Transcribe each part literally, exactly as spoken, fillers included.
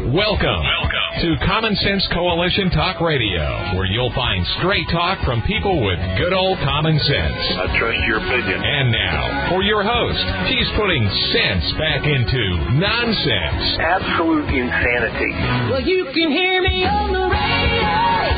Welcome, Welcome to Common Sense Coalition Talk Radio, where you'll find straight talk from people with good old common sense. I trust your opinion. And now, for your host, he's putting sense back into nonsense. Absolute insanity. Well, you can hear me on the radio.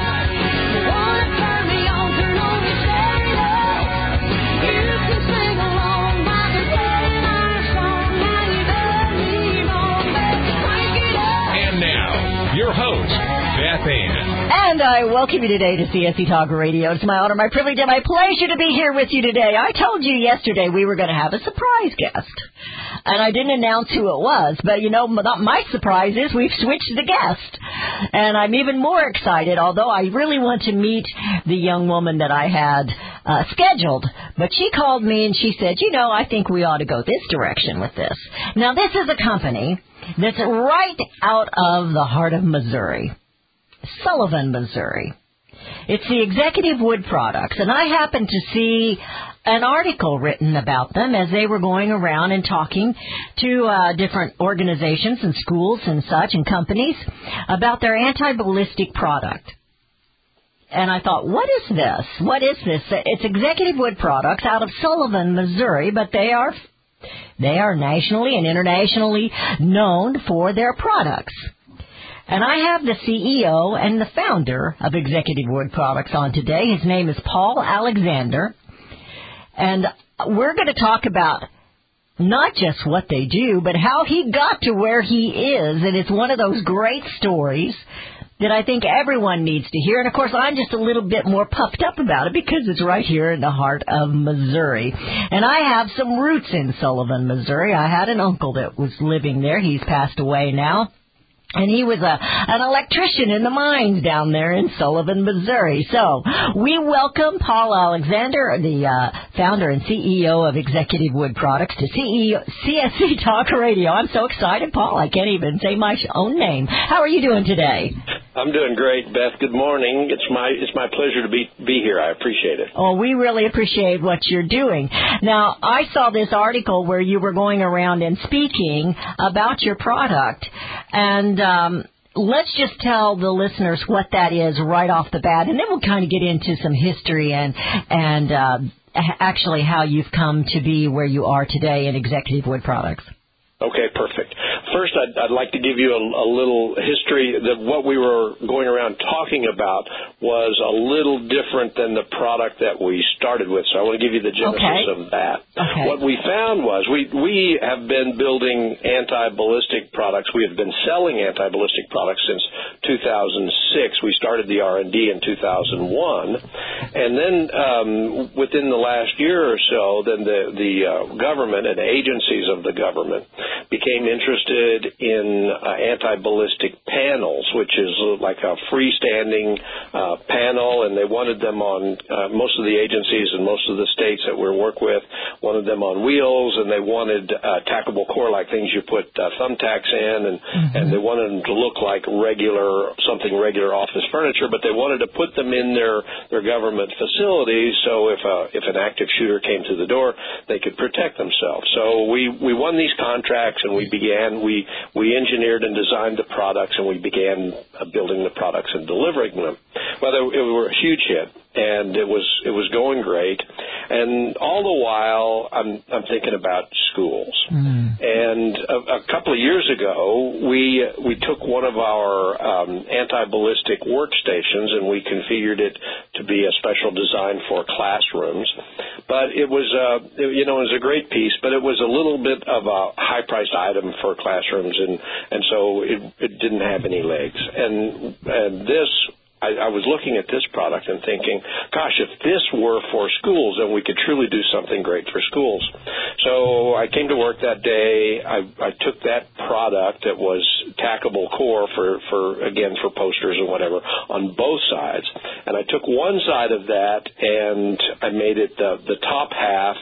You wanna turn me on, turn on your stereo. You can sing along while you're playing our song. Now you done me wrong, baby, crank it up. And now, your host, Beth Ann. And I welcome you today to C S C Talk Radio. It's my honor, my privilege, and my pleasure to be here with you today. I told you yesterday we were going to have a surprise guest. And I didn't announce who it was, but, you know, my surprise is we've switched the guest. And I'm even more excited, although I really want to meet the young woman that I had uh, scheduled. But she called me and she said, you know, I think we ought to go this direction with this. Now, this is a company that's right out of the heart of Missouri. Sullivan, Missouri. It's the Executive Wood Products, and I happened to see an article written about them as they were going around and talking to uh, different organizations and schools and such and companies about their anti-ballistic product. And I thought, what is this? What is this? It's Executive Wood Products out of Sullivan, Missouri, but they are they are nationally and internationally known for their products. And I have the C E O and the founder of Executive Wood Products on today. His name is Paul Alexander. And we're going to talk about not just what they do, but how he got to where he is. And it's one of those great stories that I think everyone needs to hear. And, of course, I'm just a little bit more puffed up about it because it's right here in the heart of Missouri. And I have some roots in Sullivan, Missouri. I had an uncle that was living there. He's passed away now. And he was a, an electrician in the mines down there in Sullivan, Missouri. So we welcome Paul Alexander, the uh, founder and C E O of Executive Wood Products, to C E O, C S C Talk Radio. I'm so excited, Paul. I can't even say my own name. How are you doing today? I'm doing great, Beth. Good morning. It's my it's my pleasure to be be here. I appreciate it. Oh, we really appreciate what you're doing. Now, I saw this article where you were going around and speaking about your product, and um, let's just tell the listeners what that is right off the bat, and then we'll kind of get into some history and and uh, actually how you've come to be where you are today in Executive Wood Products. Okay, perfect. First, I'd, I'd like to give you a, a little history. That what we were going around talking about was a little different than the product that we started with, so I want to give you the genesis okay. of that. Okay. What we found was we, we have been building anti-ballistic products. We have been selling anti-ballistic products since two thousand six. We started the R and D in two thousand one, and then um, within the last year or so, then the, the uh, government and agencies of the government became interested in uh, anti-ballistic panels, which is like a freestanding uh, panel, and they wanted them on, uh, most of the agencies and most of the states that we work with wanted them on wheels, and they wanted uh, tackable core-like things you put uh, thumbtacks in, and, mm-hmm. and they wanted them to look like regular, something regular office furniture, but they wanted to put them in their, their government facilities so if, a, if an active shooter came to the door, they could protect themselves. So we, we won these contracts, and we began, we, we engineered and designed the products, and we began uh, building the products and delivering them. Well, they, it were a huge hit, and it was it was going great. And all the while, I'm I'm thinking about schools. Mm. And a, a couple of years ago, we we took one of our um, anti-ballistic workstations, and we configured it to be a special design for classrooms. But it was, uh, it, you know, it was a great piece, but it was a little bit of a high-priced item for classrooms, and, and so it, it didn't have any legs. And, and this, I, I was looking at this product and thinking, gosh, if this were for schools, then we could truly do something great for schools. So I came to work that day. I, I took that product that was tackable core for, for, again, for posters and whatever, on both sides. And I took one side of that and I made it, the, the top half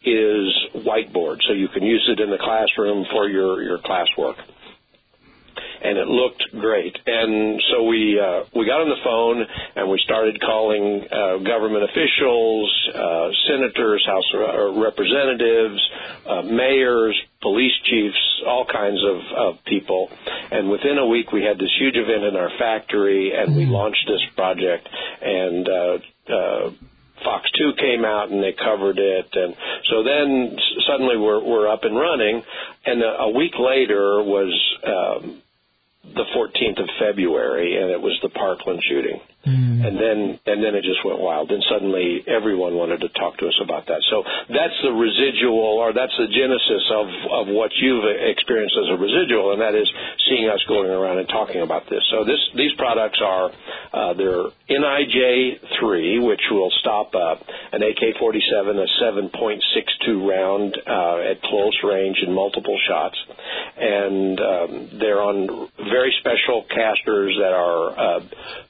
is whiteboard, so you can use it in the classroom for your, your classwork. and it looked great. And so we uh, we got on the phone and we started calling uh, government officials, uh, senators, House uh, representatives, uh, mayors, police chiefs, all kinds of, of people. And within a week, we had this huge event in our factory, and we launched this project. And uh, uh, Fox two came out, and they covered it. And so then s- suddenly we're, we're up and running. And a, a week later was um, the fourteenth of February, and it was the Parkland shooting. Mm. And then and then it just went wild. Then suddenly everyone wanted to talk to us about that. So that's the residual, or that's the genesis of, of what you've experienced as a residual, and that is seeing us going around and talking about this. So this these products are, uh, they're N I J three, which will stop uh, an A K forty-seven, a seven point six two round uh, at close range in multiple shots. And um, they're on very special casters that are uh,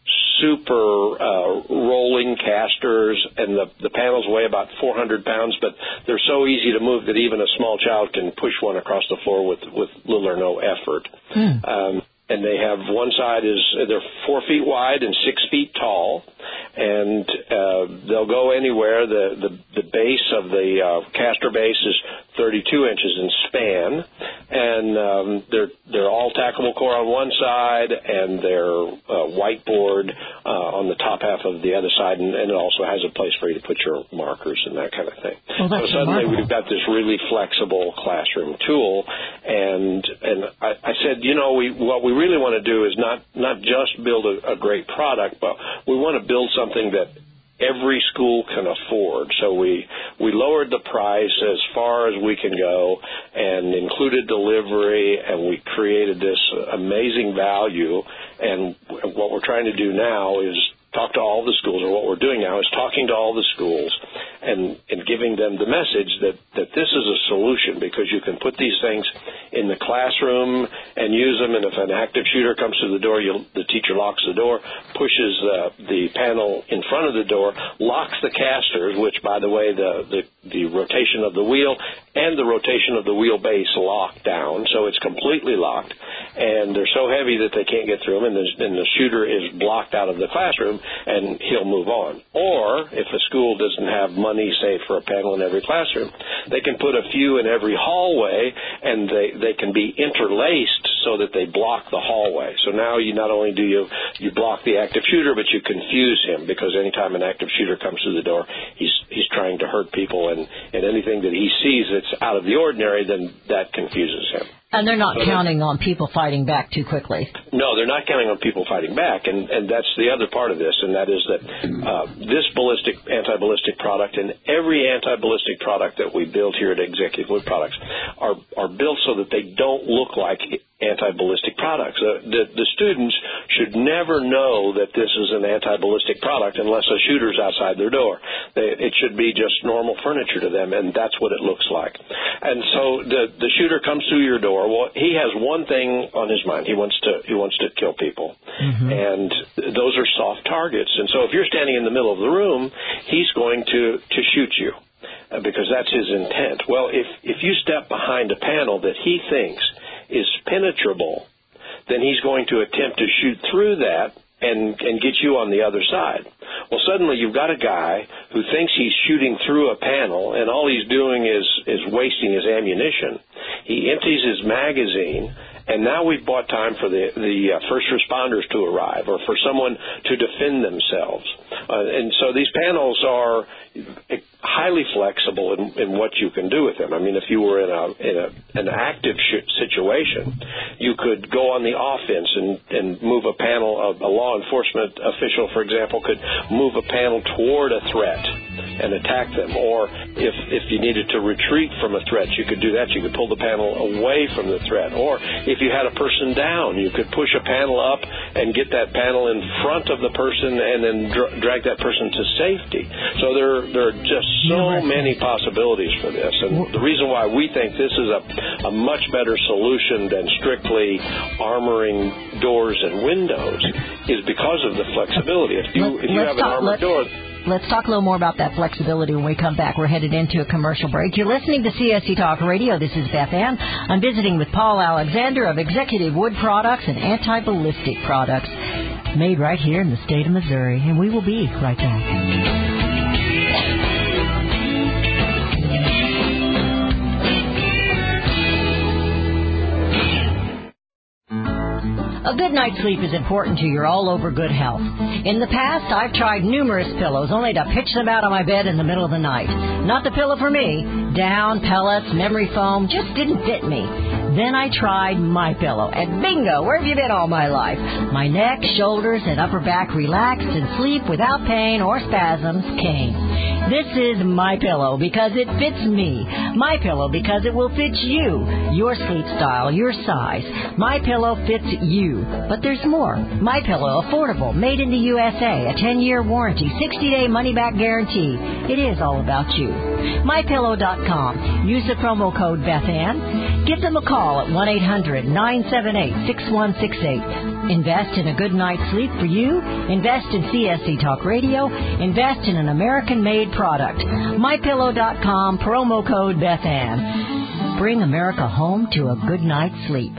super uh, rolling casters, and the, the panels weigh about four hundred pounds, but they're so easy to move that even a small child can push one across the floor with, with little or no effort. Mm. Um, and they have one side is they're four feet wide and six feet tall, and uh, they'll go anywhere. The, the the base of the uh, caster base is thirty-two inches in span, and um, they're they're all tackable core on one side, and they're uh, whiteboard uh, on the top half of the other side, and, and it also has a place for you to put your markers and that kind of thing. Well, that's so suddenly remarkable. we've got this really flexible classroom tool, and and I, I said, you know, we what we really want to do is not not just build a, a great product, but we want to build something that every school can afford. So we we lowered the price as far as we can go and included delivery, and we created this amazing value. And what we're trying to do now is talk to all the schools, or what we're doing now is talking to all the schools and, and giving them the message that, that this is a solution, because you can put these things in the classroom and use them, and if an active shooter comes to the door, you'll, the teacher locks the door, pushes uh, the panel in front of the door, locks the casters, which, by the way, the, the, the rotation of the wheel and the rotation of the wheelbase lock down, so it's completely locked, and they're so heavy that they can't get through them, and the, and the shooter is blocked out of the classroom, and he'll move on. Or if a school doesn't have money, say, for a panel in every classroom, they can put a few in every hallway, and they, they can be interlaced so that they block the hallway. So now you not only do you, you block the active shooter, but you confuse him, because anytime an active shooter comes through the door, he's he's trying to hurt people, and, and anything that he sees that's out of the ordinary, then that confuses him. And they're not so counting on people fighting back too quickly. No, they're not counting on people fighting back, and, and that's the other part of this, and that is that uh, this ballistic, anti-ballistic product and every anti-ballistic product that we build here at Executive Wood Products are, are built so that they don't look like anti-ballistic products. Uh, the, the students should never know that this is an anti-ballistic product unless a shooter's outside their door. They, it should be just normal furniture to them, and that's what it looks like. And so the, the shooter comes through your door. Well, he has one thing on his mind. He wants to he wants to kill people, mm-hmm. and those are soft targets. And so if you're standing in the middle of the room, he's going to, to shoot you uh, because that's his intent. Well, if if you step behind a panel that he thinks is penetrable, then he's going to attempt to shoot through that and and get you on the other side. Well, suddenly you've got a guy who thinks he's shooting through a panel, and all he's doing is, is wasting his ammunition. He empties his magazine, and now we've bought time for the, the uh, first responders to arrive, or for someone to defend themselves. Uh, and so these panels are highly flexible in, in what you can do with them. I mean, if you were in a in a, an active sh- situation, you could go on the offense and, and move a panel. A, a law enforcement official, for example, could move a panel toward a threat and attack them. Or if if you needed to retreat from a threat, you could do that. You could pull the panel away from the threat. Or if you had a person down, you could push a panel up and get that panel in front of the person and then dr- drag that person to safety. So there, there are just so many possibilities for this. And the reason why we think this is a, a much better solution than strictly armoring doors and windows is because of the flexibility. If you, if you have an armored door... Let's talk a little more about that flexibility when we come back. We're headed into a commercial break. You're listening to C S C Talk Radio. This is Beth Ann. I'm visiting with Paul Alexander of Executive Wood Products and Anti-Ballistic Products, made right here in the state of Missouri. And we will be right back. A good night's sleep is important to your all-over good health. In the past, I've tried numerous pillows only to pitch them out on my bed in the middle of the night. Not the pillow for me. Down, pellets, memory foam just didn't fit me. Then I tried MyPillow, and bingo, where have you been all my life? My neck, shoulders, and upper back relaxed, and sleep without pain or spasms came. This is MyPillow because it fits me. MyPillow because it will fit you, your sleep style, your size. MyPillow fits you. But there's more. MyPillow, affordable, made in the U S A, a ten-year warranty, sixty-day money-back guarantee. It is all about you. My Pillow dot com. Use the promo code BethAnn. Give them a call at one eight hundred nine seven eight six one six eight. Invest in a good night's sleep for you. Invest in C S C Talk Radio. Invest in an American-made product. My Pillow dot com, promo code BethAnn. Bring America home to a good night's sleep.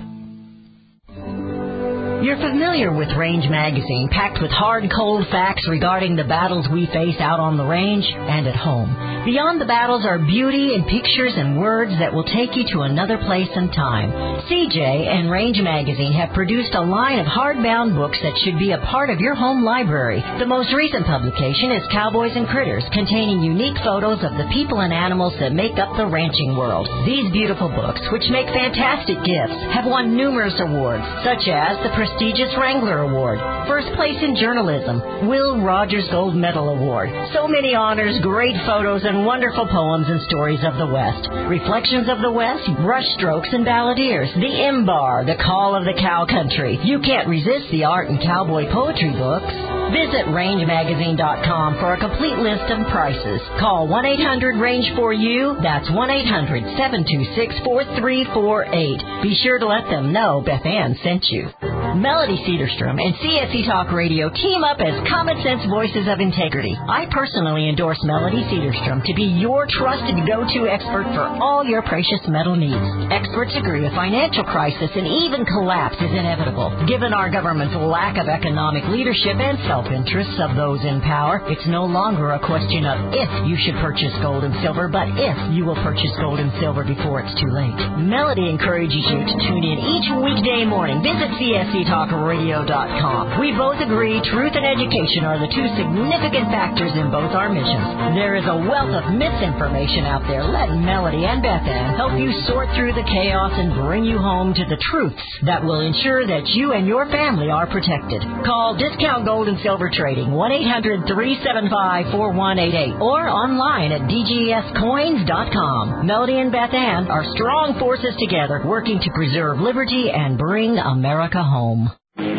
You're familiar with Range Magazine, packed with hard, cold facts regarding the battles we face out on the range and at home. Beyond the battles are beauty and pictures and words that will take you to another place and time. C J and Range Magazine have produced a line of hardbound books that should be a part of your home library. The most recent publication is Cowboys and Critters, containing unique photos of the people and animals that make up the ranching world. These beautiful books, which make fantastic gifts, have won numerous awards, such as the prestigious Wrangler Award, First Place in Journalism, Will Rogers Gold Medal Award. So many honors, great photos, and wonderful poems and stories of the West. Reflections of the West, Brushstrokes and Balladeers, The Imbar, The Call of the Cow Country. You can't resist the art and cowboy poetry books. Visit range magazine dot com for a complete list of prices. Call one eight hundred range four U. That's one eight hundred seven two six four three four eight. Be sure to let them know Beth Ann sent you. Melody Cedarstrom and C S C Talk Radio team up as common sense voices of integrity. I personally endorse Melody Cedarstrom to be your trusted go-to expert for all your precious metal needs. Experts agree a financial crisis and even collapse is inevitable. Given our government's lack of economic leadership and self-interests of those in power, it's no longer a question of if you should purchase gold and silver, but if you will purchase gold and silver before it's too late. Melody encourages you to tune in each weekday morning. Visit C S C Talk Radio dot com. We both agree truth and education are the two significant factors in both our missions. There is a wealth of misinformation out there. Let Melody and Beth Ann help you sort through the chaos and bring you home to the truths that will ensure that you and your family are protected. Call Discount Gold and Silver Trading, one eight hundred three seven five four one eight eight, or online at D G S coins dot com. Melody and Beth Ann are strong forces together, working to preserve liberty and bring America home.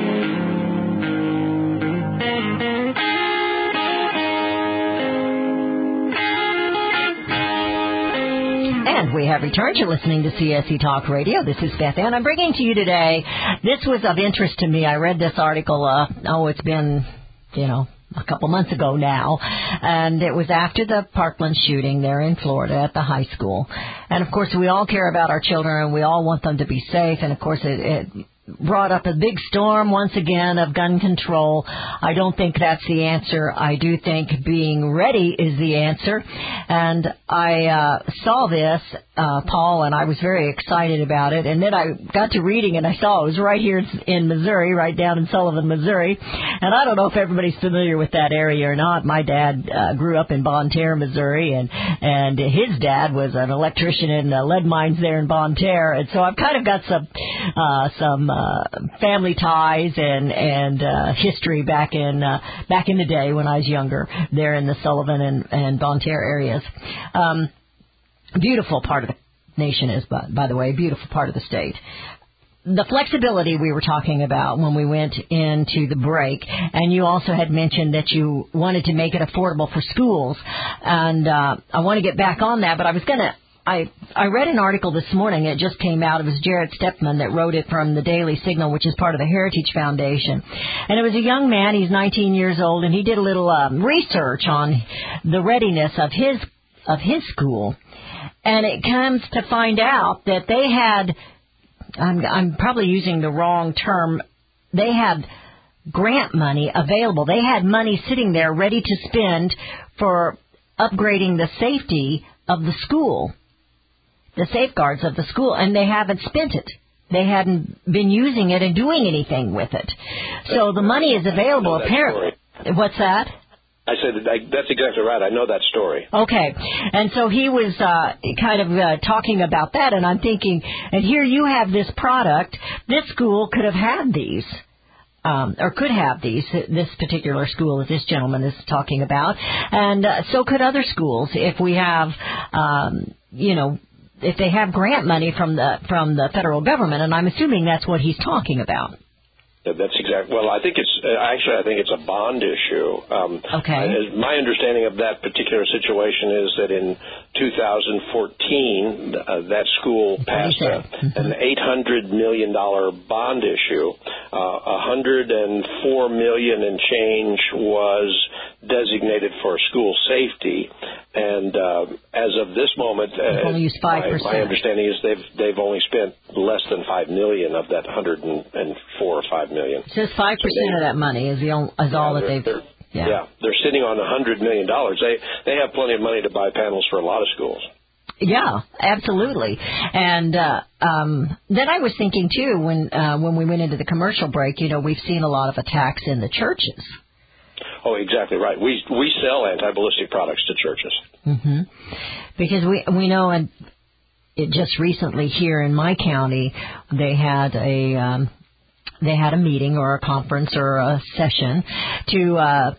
And we have returned. You're listening to C S C Talk Radio. This is Beth Ann. I'm bringing to you today, this was of interest to me. I read this article, uh, oh, it's been, you know, a couple months ago now, and it was after the Parkland shooting there in Florida at the high school. And, of course, we all care about our children, and we all want them to be safe, and, of course, it... it brought up a big storm once again of gun control. I don't think that's the answer. I do think being ready is the answer. And I uh, saw this, uh, Paul, and I was very excited about it. And then I got to reading, and I saw it was right here in Missouri, right down in Sullivan, Missouri. And I don't know if everybody's familiar with that area or not. My dad uh, grew up in Bonne Terre, Missouri, and and his dad was an electrician in uh, lead mines there in Bonne Terre. And so I've kind of got some uh, some uh, family ties and and uh, history back in uh, back in the day when I was younger, there in the Sullivan and, and Bonne Terre areas. Um, beautiful part of the nation is, by, by the way, beautiful part of the state. The flexibility we were talking about when we went into the break, and you also had mentioned that you wanted to make it affordable for schools, and uh, I want to get back on that, but I was going to I I read an article this morning. It just came out. It was Jared Stepman that wrote it from the Daily Signal, which is part of the Heritage Foundation. And it was a young man. He's nineteen years old, and he did a little um, research on the readiness of his of his school. And it comes to find out that they had, I'm, I'm probably using the wrong term, they had grant money available. They had money sitting there ready to spend for upgrading the safety of the school, the safeguards of the school, and they haven't spent it. They hadn't been using it and doing anything with it. So the money is available, apparently. What's that? I said that I, that's exactly right. I know that story. Okay. And so he was uh, kind of uh, talking about that, and I'm thinking, and here you have this product. This school could have had these. Um, or could have these, this particular school that this gentleman is talking about. And uh, so could other schools if we have, um, you know, if they have grant money from the from the federal government. And I'm assuming that's what he's talking about. That's exactly. Well, I think it's actually. I think it's a bond issue. Um, okay. My understanding of that particular situation is that in two thousand fourteen, uh, that school passed a, an eight hundred million dollar bond issue. Uh, one hundred four million and change was designated for school safety, and uh, as of this moment, uh, only used five percent. My, my understanding is they've they've only spent less than five million of that one hundred four or five million. So five percent of that money is the only, is yeah, all that they're, they've. They're, yeah. yeah, they're sitting on one hundred million dollars. They they have plenty of money to buy panels for a lot of schools. Yeah, absolutely. And uh, um, then I was thinking too when uh, when we went into the commercial break. You know, we've seen a lot of attacks in the churches. Oh, exactly right. We we sell anti-ballistic products to churches. Mm-hmm. Because we we know, and it just recently here in my county, they had a um, they had a meeting or a conference or a session to uh,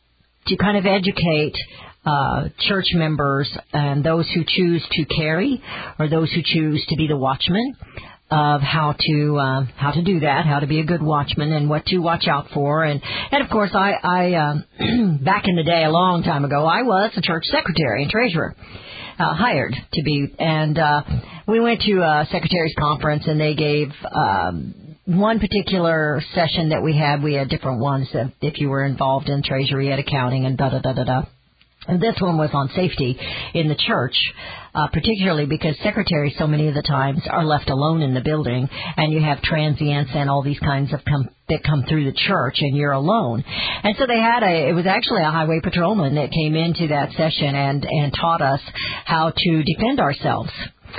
to kind of educate uh, church members and those who choose to carry or those who choose to be the watchman of how to uh, how to do that, how to be a good watchman, and what to watch out for. And and of course, I, I uh, back in the day, a long time ago, I was a church secretary and treasurer, uh, hired to be. And uh, we went to a secretary's conference, and they gave um, one particular session that we had. We had different ones that if you were involved in treasury, at accounting, and da da da da da. And this one was on safety in the church, uh, particularly because secretaries so many of the times are left alone in the building, and you have transients and all these kinds of come, that come through the church, and you're alone. And so they had a, it was actually a highway patrolman that came into that session and, and taught us how to defend ourselves.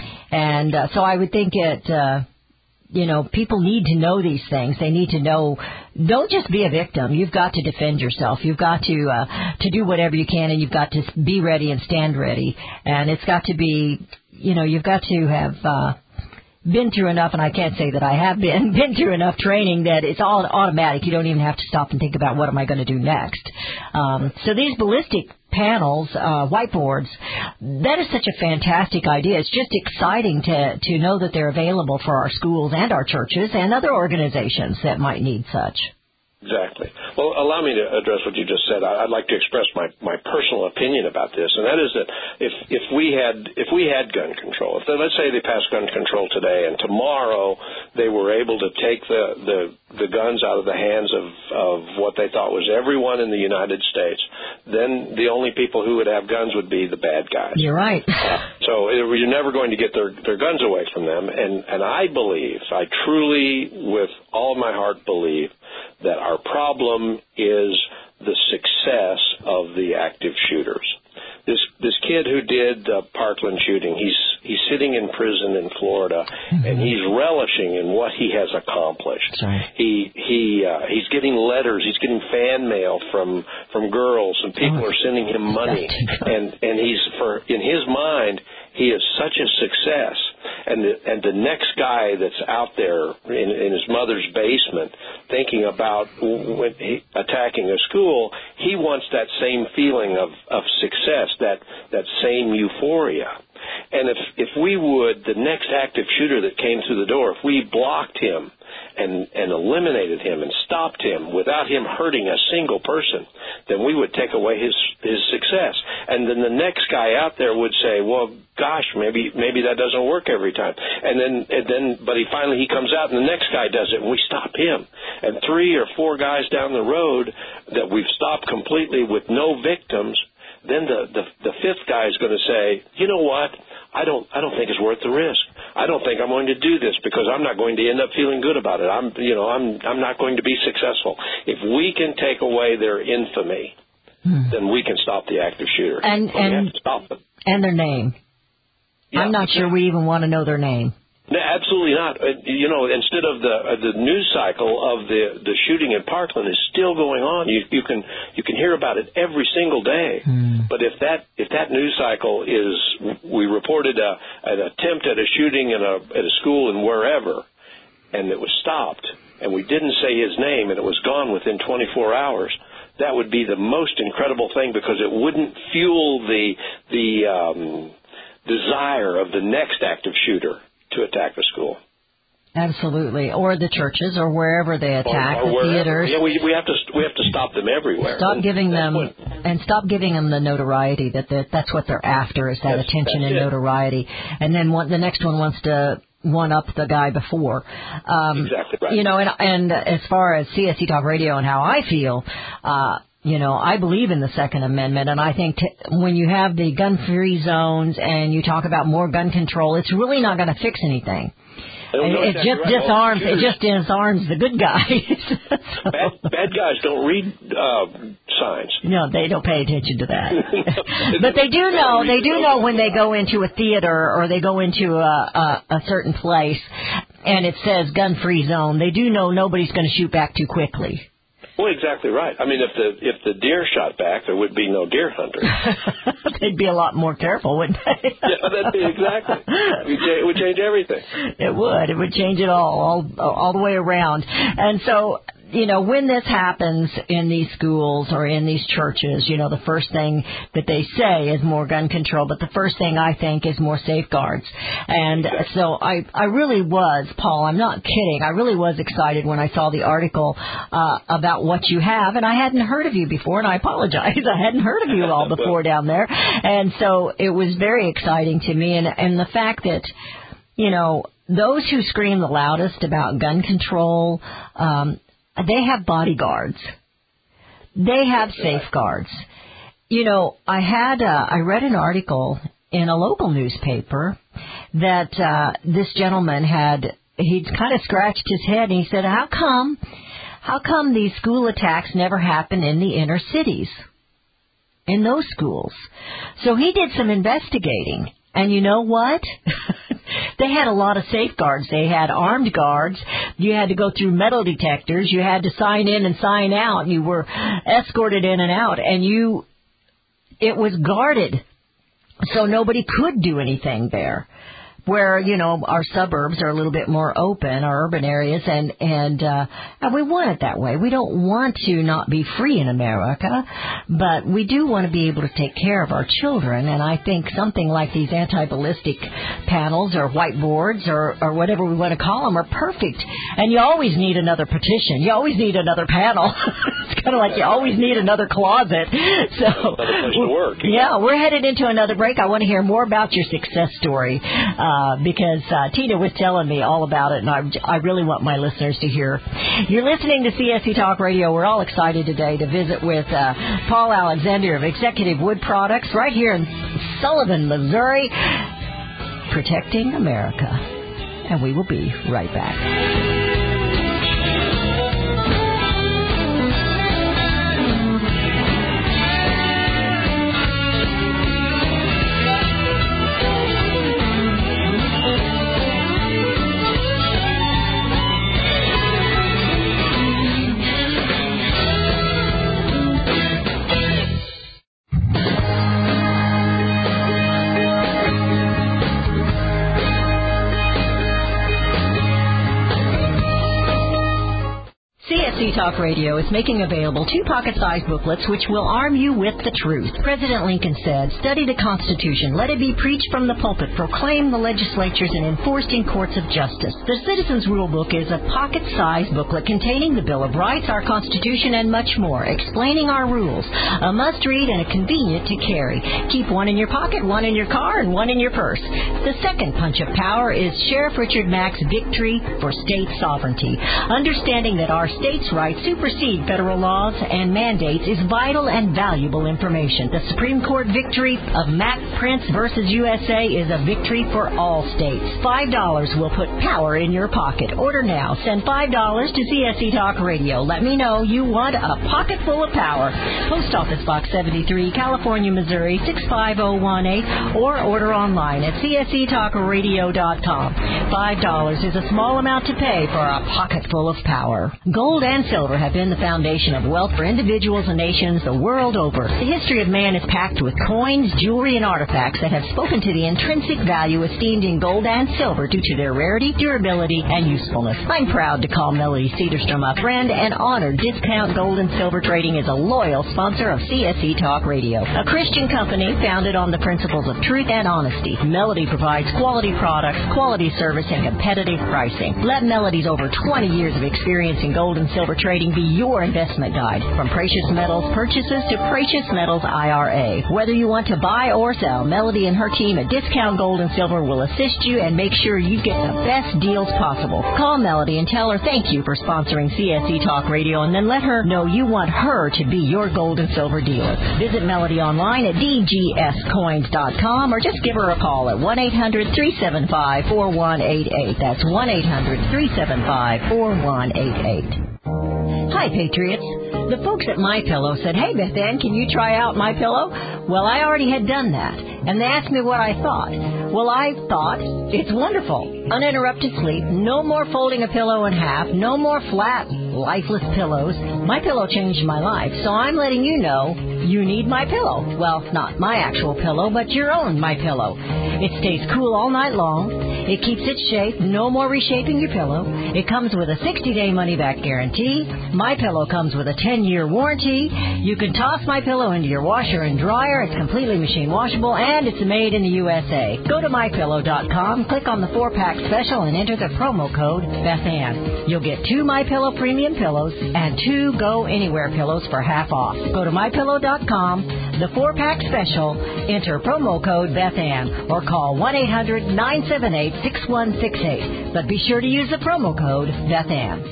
And uh, so I would think it, uh, you know, people need to know these things. They need to know, don't just be a victim. You've got to defend yourself. You've got to uh, to do whatever you can, and you've got to be ready and stand ready. And it's got to be, you know, you've got to have uh, been through enough, and I can't say that I have been, been through enough training that it's all automatic. You don't even have to stop and think about what am I going to do next. Um, so these ballistic panels, uh, whiteboards, that is such a fantastic idea. It's just exciting to, to know that they're available for our schools and our churches and other organizations that might need such. Exactly. Well, allow me to address what you just said. I'd like to express my, my personal opinion about this, and that is that if if we had if we had gun control, if they, let's say they passed gun control today, and tomorrow they were able to take the, the, the guns out of the hands of, of what they thought was everyone in the United States, then the only people who would have guns would be the bad guys. You're right. Uh, so it, you're never going to get their, their guns away from them, and, and I believe, I truly, with all of my heart believe, that our problem is the success of the active shooters. This this kid who did the Parkland shooting, he's he's sitting in prison in Florida, mm-hmm. and he's relishing in what he has accomplished. Right. He he uh, he's getting letters, he's getting fan mail from from girls, and people oh, are sending him money, and and he's for in his mind he is such a success. And the, and the next guy that's out there in, in his mother's basement thinking about when he, attacking a school, he wants that same feeling of, of success, that, that same euphoria. And if, if we would, the next active shooter that came through the door, if we blocked him and, and eliminated him and stopped him without him hurting a single person, then we would take away his his success. And then the next guy out there would say, well, gosh, maybe maybe that doesn't work every time. And then and then but he finally he comes out and the next guy does it and we stop him. And three or four guys down the road that we've stopped completely with no victims, then the, the, the fifth guy is going to say, you know what, I don't I don't think it's worth the risk. I don't think I'm going to do this because I'm not going to end up feeling good about it. I'm, you know, I'm, I'm not going to be successful. If we can take away their infamy, hmm. then we can stop the active shooter. And, but we and, have to stop them. And their name. Yeah. I'm not sure we even want to know their name. No, absolutely not. Uh, you know, instead of the uh, the news cycle of the the shooting in Parkland is still going on. You you can you can hear about it every single day. Mm. But if that if that news cycle is, we reported a, an attempt at a shooting in a at a school and wherever, and it was stopped, and we didn't say his name, and it was gone within twenty-four hours. That would be the most incredible thing because it wouldn't fuel the the um, desire of the next active shooter to attack the school. Absolutely, or the churches, or wherever they attack, or, or the theaters. Yeah, we we have to we have to stop them everywhere. Stop and giving them when, and stop giving them the notoriety that that's what they're after is that that's, attention that's and it. notoriety, and then one, the next one wants to one up the guy before. Um, exactly right. You know, and and as far as C S C Talk Radio and how I feel. Uh, You know, I believe in the Second Amendment, and I think t- when you have the gun-free zones and you talk about more gun control, it's really not going to fix anything. It, it just right. disarms. Well, it just disarms the good guys. so, bad, bad guys don't read uh, signs. No, they don't pay attention to that. But they do know. They do know when they go into a theater or they go into a, a, a certain place, and it says gun-free zone. They do know nobody's going to shoot back too quickly. Well, exactly right. I mean, if the if the deer shot back, there would be no deer hunters. They'd be a lot more careful, wouldn't they? Yeah, that'd be exactly. It would change everything. It would. It would change it all, all, all the way around. And so, you know, when this happens in these schools or in these churches, you know, the first thing that they say is more gun control, but the first thing I think is more safeguards. And exactly. so I, I really was, Paul, I'm not kidding, I really was excited when I saw the article uh, about what you have, and I hadn't heard of you before, and I apologize, I hadn't heard of you all before down there. And so it was very exciting to me, and, and the fact that, you know, those who scream the loudest about gun control, um, they have bodyguards. They have safeguards. You know, I had, uh, I read an article in a local newspaper that, uh, this gentleman had, he'd kind of scratched his head and he said, how come, how come these school attacks never happen in the inner cities? In those schools. So he did some investigating. And you know what? They had a lot of safeguards. They had armed guards. You had to go through metal detectors. You had to sign in and sign out. You were escorted in and out. And you, it was guarded. So nobody could do anything there. Where, you know, our suburbs are a little bit more open, our urban areas, and, and, uh, and we want it that way. We don't want to not be free in America, but we do want to be able to take care of our children, and I think something like these anti-ballistic panels or whiteboards or, or whatever we want to call them are perfect. And you always need another petition. You always need another panel. It's kind of like you always need another closet. So, another place to work. Yeah, we're headed into another break. I want to hear more about your success story. Uh, Uh, because uh, Tina was telling me all about it, and I, I really want my listeners to hear. You're listening to C S C Talk Radio. We're all excited today to visit with uh, Paul Alexander of Executive Wood Products right here in Sullivan, Missouri, protecting America. And we will be right back. S C Talk Radio is making available two pocket-sized booklets which will arm you with the truth. President Lincoln said, study the Constitution, let it be preached from the pulpit, proclaimed the legislatures, and enforced in courts of justice. The Citizens Rule Book is a pocket-sized booklet containing the Bill of Rights, our Constitution, and much more, explaining our rules. A must-read and a convenient to carry. Keep one in your pocket, one in your car, and one in your purse. The second punch of power is Sheriff Richard Mack's Victory for State Sovereignty. Understanding that our states' rights supersede federal laws and mandates is vital and valuable information. The Supreme Court victory of Mack Prince versus U S A is a victory for all states. Five dollars will put power in your pocket. Order now. Send five dollars to C S C Talk Radio. Let me know you want a pocket full of power. Post Office Box seventy-three, California, Missouri six five zero one eight, or order online at C S C talk radio dot com. Five dollars is a small amount to pay for a pocket full of power. Gold and silver have been the foundation of wealth for individuals and nations the world over. The history of man is packed with coins, jewelry, and artifacts that have spoken to the intrinsic value esteemed in gold and silver due to their rarity, durability, and usefulness. I'm proud to call Melody Cedarstrom a friend and honored Discount Gold and Silver Trading is a loyal sponsor of C S C Talk Radio, a Christian company founded on the principles of truth and honesty. Melody provides quality products, quality service, and competitive pricing. Let Melody's over twenty years of experience in gold and silver trading be your investment guide. From precious metals purchases to precious metals I R A. Whether you want to buy or sell, Melody and her team at Discount Gold and Silver will assist you and make sure you get the best deals possible. Call Melody and tell her thank you for sponsoring C S C Talk Radio, and then let her know you want her to be your gold and silver dealer. Visit Melody online at d g s coins dot com or just give her a call at one eight hundred three seven five four one eight eight. That's one eight hundred three seven five four one eight eight. Hi, Patriots. The folks at MyPillow said, hey, Beth Ann, can you try out MyPillow? Well, I already had done that, and they asked me what I thought. Well, I thought it's wonderful. Uninterrupted sleep, no more folding a pillow in half, no more flat, lifeless pillows. MyPillow changed my life, so I'm letting you know you need MyPillow. Well, not my actual pillow, but your own MyPillow. It stays cool all night long. It keeps its shape, no more reshaping your pillow. It comes with a sixty-day money-back guarantee. MyPillow comes with a ten-year warranty. You can toss MyPillow into your washer and dryer. It's completely machine washable, and it's made in the U S A. Go to my pillow dot com, click on the four-pack special, and enter the promo code BethAnn. You'll get two MyPillow premium pillows and two Go Anywhere pillows for half off. Go to my pillow dot com, the four-pack special, enter promo code BethAnn, or call one eight hundred nine seven eight six one six eight. But be sure to use the promo code BethAnn.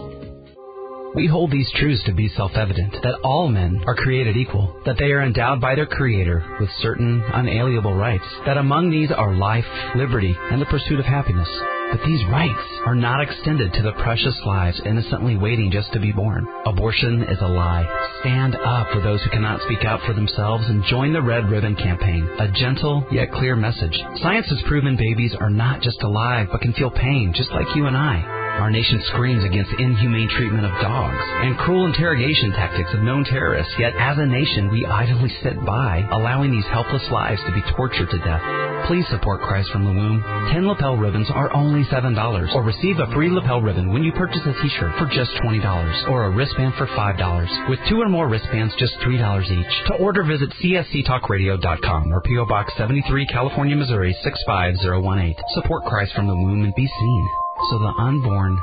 We hold these truths to be self-evident, that all men are created equal, that they are endowed by their Creator with certain unalienable rights, that among these are life, liberty, and the pursuit of happiness. But these rights are not extended to the precious lives innocently waiting just to be born. Abortion is a lie. Stand up for those who cannot speak out for themselves and join the Red Ribbon Campaign, a gentle yet clear message. Science has proven babies are not just alive, but can feel pain just like you and I. Our nation screams against inhumane treatment of dogs and cruel interrogation tactics of known terrorists, yet as a nation we idly sit by, allowing these helpless lives to be tortured to death. Please support Christ from the Womb. Ten lapel ribbons are only seven dollars, or receive a free lapel ribbon when you purchase a t-shirt for just twenty dollars, or a wristband for five dollars. With two or more wristbands, just three dollars each. To order, visit C S C talk radio dot com or P O Box seventy-three, California, Missouri six five zero one eight. Support Christ from the Womb and be seen, so the unborn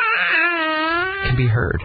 can be heard.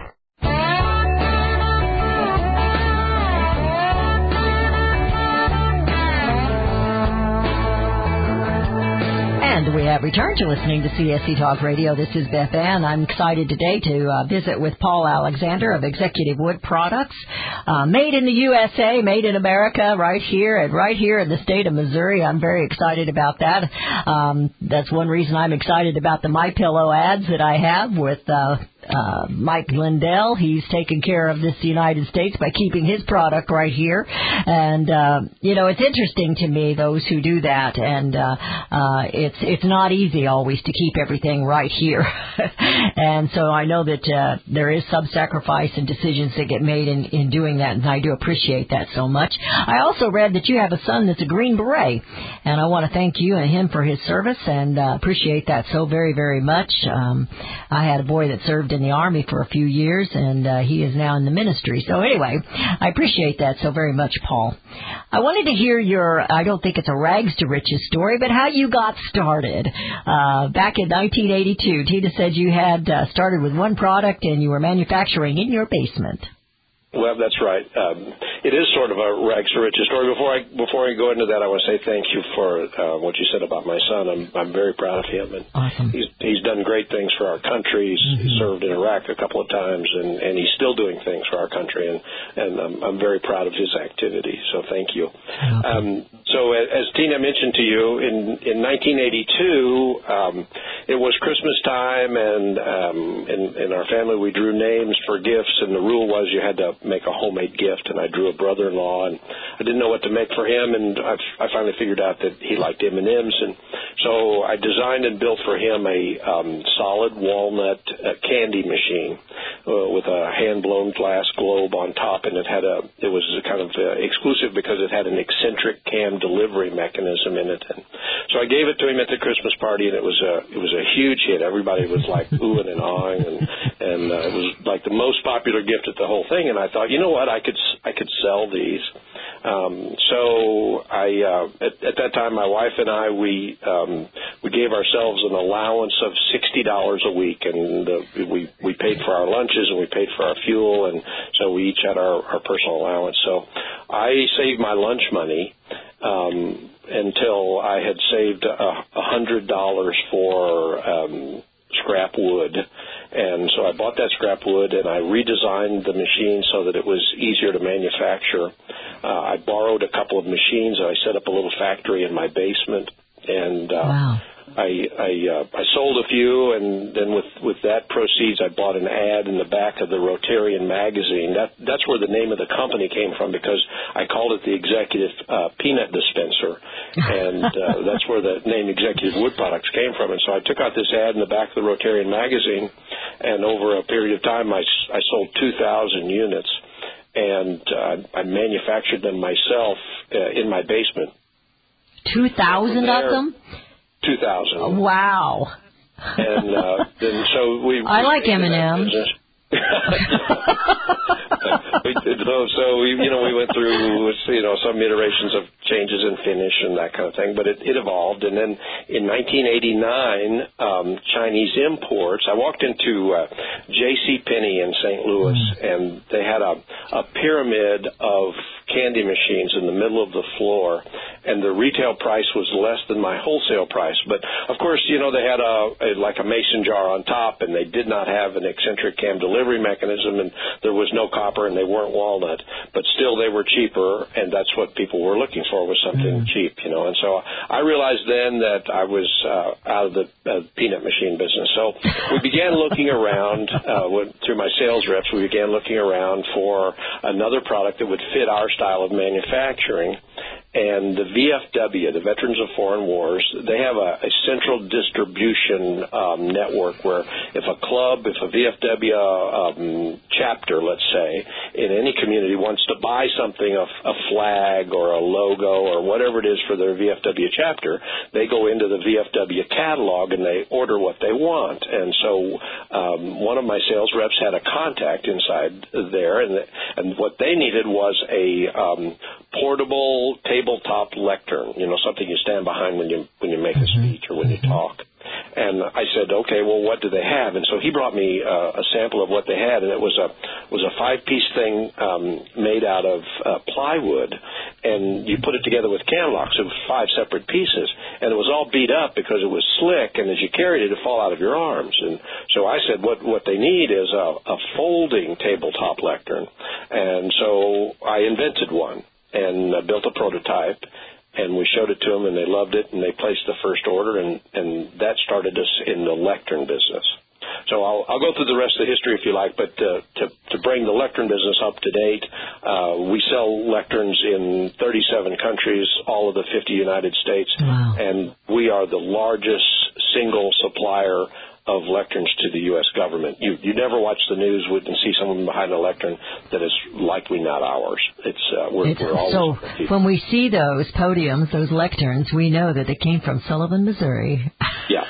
And we have returned to listening to C S C Talk Radio. This is Beth Ann. I'm excited today to uh, visit with Paul Alexander of Executive Wood Products. Uh, made in the U S A, made in America, right here and right here in the state of Missouri. I'm very excited about that. Um, that's one reason I'm excited about the MyPillow ads that I have with uh, uh, Mike Lindell. He's taking care of this United States by keeping his product right here. And, uh, you know, it's interesting to me, those who do that. And uh, uh, it's it's not easy always to keep everything right here. And so I know that uh, there is some sacrifice and decisions that get made in, in doing that, and I do appreciate that so much. I also read that you have a son that's a Green Beret, and I want to thank you and him for his service, and uh, appreciate that so very, very much. Um, I had a boy that served in in the Army for a few years, and uh, he is now in the ministry. So anyway, I appreciate that so very much, Paul. I wanted to hear your, I don't think it's a rags to riches story, but how you got started. Uh, back in nineteen eighty-two, Tina said you had uh, started with one product and you were manufacturing in your basement. Well, that's right. Um, it is sort of a rags to riches story. Before I before I go into that, I want to say thank you for uh, what you said about my son. I'm I'm very proud of him, and awesome. he's he's done great things for our country. He's, mm-hmm. he's served in Iraq a couple of times, and, and he's still doing things for our country, and and I'm, I'm very proud of his activity. So thank you. Okay. Um, so as Tina mentioned to you, in in nineteen eighty-two, um, it was Christmas time, and um, in in our family we drew names for gifts, and the rule was you had to make a homemade gift, and I drew a brother-in-law, and I didn't know what to make for him, and I, I finally figured out that he liked M and M's, and so I designed and built for him a um, solid walnut uh, candy machine uh, with a hand-blown glass globe on top, and it had a it was kind of uh, exclusive because it had an eccentric cam delivery mechanism in it, and so I gave it to him at the Christmas party, and it was a it was a huge hit. Everybody was like oohing and ahhing, and and uh, it was like the most popular gift at the whole thing, and I thought, you know what, I could I could sell these. Um, so I uh, at, at that time, my wife and I we um, we gave ourselves an allowance of sixty dollars a week, and uh, we we paid for our lunches and we paid for our fuel, and so we each had our, our personal allowance. So I saved my lunch money um, until I had saved a hundred dollars for um, scrap wood. And so I bought that scrap wood, and I redesigned the machine so that it was easier to manufacture. Uh, I borrowed a couple of machines, and I set up a little factory in my basement. And uh, wow. I I, uh, I sold a few, and then with, with that proceeds, I bought an ad in the back of the Rotarian magazine. That that's where the name of the company came from, because I called it the Executive uh, Peanut Dispenser, and uh, that's where the name Executive Wood Products came from. And so I took out this ad in the back of the Rotarian magazine, and over a period of time, I, I sold two thousand units, and uh, I manufactured them myself uh, in my basement. two thousand of them? two thousand. Wow. And uh, then so we. I like M and M's. so, so we, you know, we went through, you know, some iterations of changes in finish and that kind of thing, but it, it evolved. And then in nineteen eighty-nine, um, Chinese imports. I walked into uh, J C Penney in Saint Louis, mm. and they had a, a pyramid of candy machines in the middle of the floor, and the retail price was less than my wholesale price. But of course, you know, they had a, a like a mason jar on top, and they did not have an eccentric cam delivery mechanism, and there was no copper, and they weren't walnut, but still they were cheaper, and that's what people were looking for, was something mm. cheap, you know. And so I realized then that I was uh, out of the uh, peanut machine business. So we began looking around uh, through my sales reps. We began looking around for another product that would fit our style of manufacturing. And the V F W, the Veterans of Foreign Wars, they have a, a central distribution um, network where if a club, if a V F W um, chapter, let's say, in any community wants to buy something, a, a flag or a logo or whatever it is for their V F W chapter, they go into the V F W catalog and they order what they want. And so um, one of my sales reps had a contact inside there, and, and what they needed was a um, portable tabletop lectern, you know, something you stand behind when you when you make a speech or when you talk. And I said, okay, well, what do they have? And so he brought me uh, a sample of what they had, and it was a was a five-piece thing um, made out of uh, plywood, and you put it together with can locks. It was five separate pieces, and it was all beat up because it was slick, and as you carried it, it would fall out of your arms. And so I said, what what they need is a, a folding tabletop lectern, and so I invented one and uh, built a prototype. And we showed it to them, and they loved it, and they placed the first order, and, and that started us in the lectern business. So I'll, I'll go through the rest of the history if you like, but uh, to, to bring the lectern business up to date, uh, we sell lecterns in thirty-seven countries, all of the fifty United States, wow. and we are the largest single supplier of lecterns to the U S government. You you never watch the news and see someone behind a lectern that is likely not ours. It's uh, we're, it's, we're always so when we see those podiums, those lecterns, we know that they came from Sullivan, Missouri. Yeah, all of,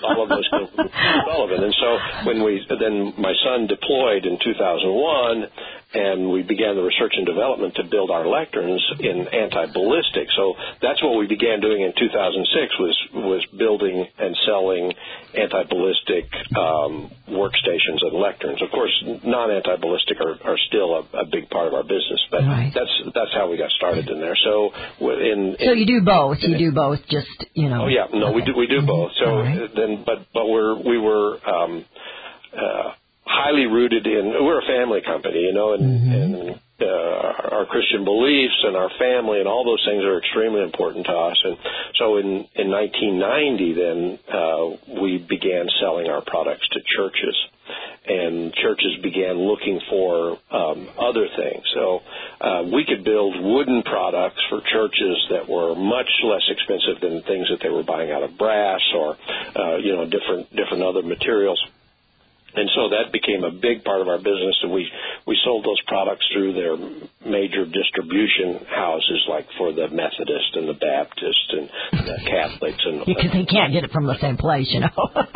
all of those came from Sullivan. And so when we then my son deployed in two thousand one, and we began the research and development to build our lecterns in anti-ballistic. So that's what we began doing in two thousand six was was building and selling anti-ballistic um, workstations and lecterns. Of course, non-anti-ballistic are, are still a, a big part of our business, but right. that's that's how we got started in there. So in, in so you do both. You do both. Just you know. Oh yeah, no, okay. we do we do both. So right. then, but but we're we were. Um, uh, highly rooted in, we're a family company, you know, and, mm-hmm. and uh, our Christian beliefs and our family and all those things are extremely important to us. And so in, in nineteen ninety, then, uh, we began selling our products to churches. And churches began looking for um, other things. So uh, we could build wooden products for churches that were much less expensive than things that they were buying out of brass or, uh, you know, different different other materials. And so that became a big part of our business, and we, we sold those products through their major distribution houses, like for the Methodist and the Baptist and the Catholics. And because they can't get it from the same place, you know.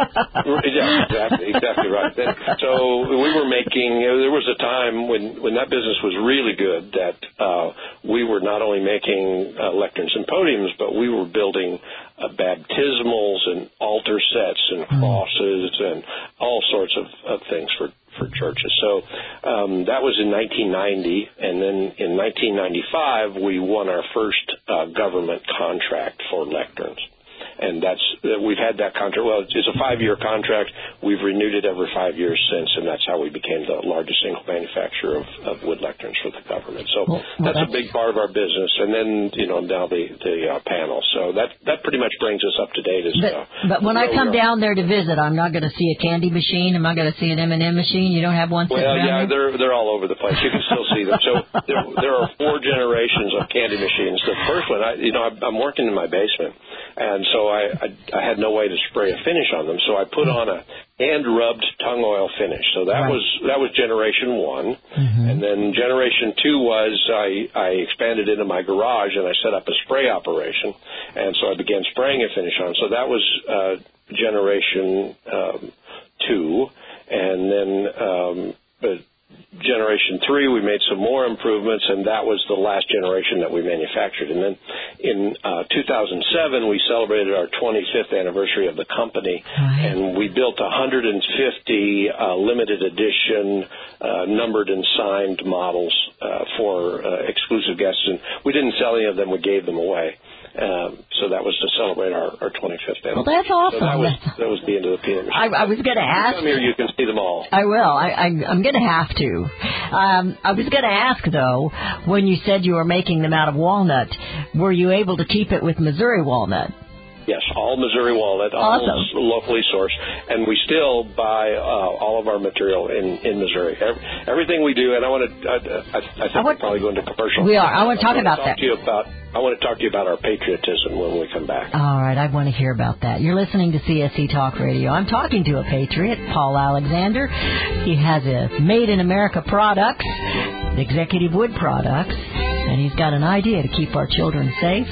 Yeah, exactly, exactly right. And so we were making, there was a time when, when that business was really good that uh, we were not only making uh, lecterns and podiums, but we were building uh, baptismals and altar sets and crosses and all sorts of, of things for, for churches. So um, that was in nineteen ninety, and then in nineteen ninety-five we won our first uh, government contract for lecterns. And that's uh, we've had that contract. Well, it's a five-year contract. We've renewed it every five years since, and that's how we became the largest single manufacturer of, of wood lecterns for the government. So well, well, that's, that's a big part of our business. And then, you know, now the the uh, panel. So that that pretty much brings us up to date. As but, uh, but when I come down there to visit, I'm not going to see a candy machine. Am I going to see an M and M machine? You don't have one sitting Well, yeah, there? they're they're all over the place. You can still see them. So there, there are four generations of candy machines. The first one, I, you know, I'm working in my basement, and so I, I I had no way to spray a finish on them. So I put on a hand-rubbed tung oil finish. So that right. was that was generation one, mm-hmm. and then generation two was I I expanded into my garage and I set up a spray operation, and so I began spraying a finish on. So that was uh, generation um, two, and then um, but generation three, we made some more improvements, and that was the last generation that we manufactured. And then in uh, two thousand seven, we celebrated our twenty-fifth anniversary of the company, right. and we built one hundred fifty uh, limited edition uh, numbered and signed models uh, for uh, exclusive guests. And we didn't sell any of them. We gave them away. Um, so that was to celebrate our, our twenty-fifth anniversary. Well, that's awesome. So that was that was the end of the peanut machine. I, I was going to ask. Come here, you can see them all. I will. I, I, I'm going to have to. Um, I was going to ask, though, when you said you were making them out of walnut, were you able to keep it with Missouri walnut? Yes, all Missouri walnut, all awesome. locally sourced, and we still buy uh, all of our material in, in Missouri. Every, everything we do, and I want to, I, I, I think I want, we're probably going to commercial. We are. I want to talk I want about to talk that. To you about, I want to talk to you about our patriotism when we come back. All right, I want to hear about that. You're listening to C S C Talk Radio. I'm talking to a patriot, Paul Alexander. He has a Made in America products, Executive Wood products, and he's got an idea to keep our children safe